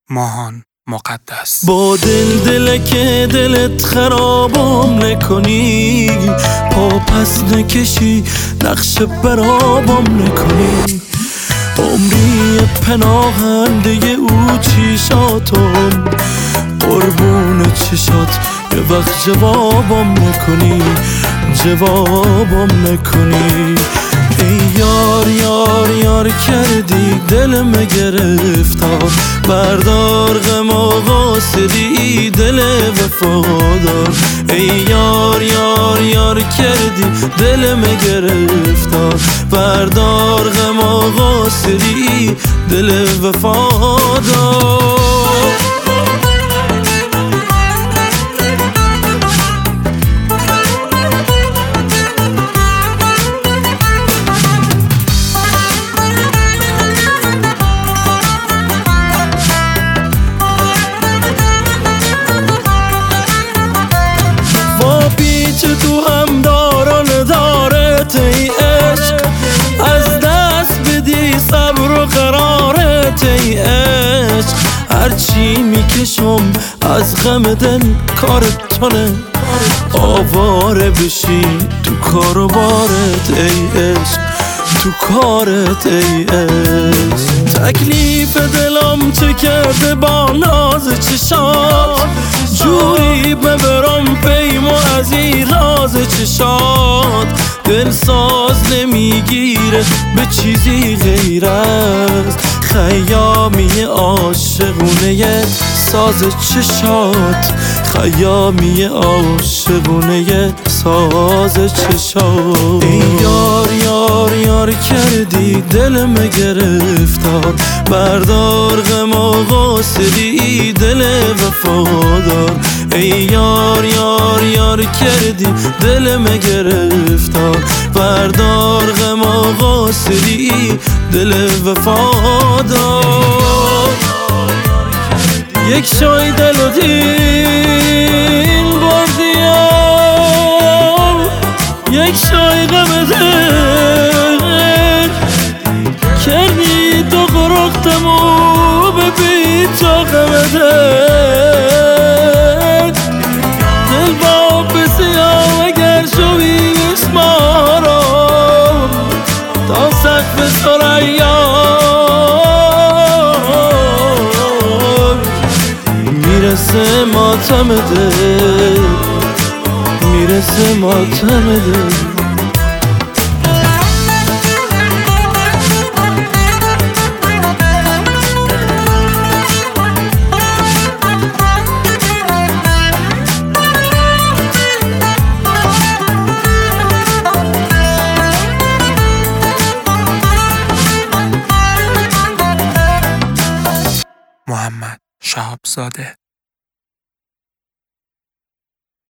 ماهان مقدس. با دل که دلت خرابم نکنی، پا پس نکشی نقش برابم نکنی. عمری پناهنده او چیشاتم، قربون چشات یه وقت جوابم نکنی، جوابم نکنی. ای یار یار یار کردی دلم گرفتار، بردار غم و قاصدی دل وفادار. ای یار یار یار کردی دلم گرفتار، بردار غم و قاصدی دل وفادار. چه تو هم داران دارت ای عشق، از دست بدی صبر و قرارت ای عشق. هرچی میکشم از غم دل کارت تونه، آواره بشی تو کار و بارت ای عشق، تو کارت ای عشق. تکلیف دلم چه کرده با ناز چشات، جوری ببرم پیمو از این راز چشات. دل ساز نمیگیره به چیزی غیر از خیامی عاشقونه ساز چشات، خیامی عاشقونه ساز چشات. ای یار یار یار کردی دلم گرفتار، بردار غم و قاصدی دل وفادار. ای یار یار یار کردی دلم گرفتار، بردار غم و قاصدی دل وفادار. یک شای دل و دین بردیم، یک شای غم دل کردی تو قرختم و ببین تا غم دل. دل با بسیار اگر شوی اسمارم تا سقف سرایان. میرسه ماتم دل، میرسه ماتم دل. محمد شهابزاده.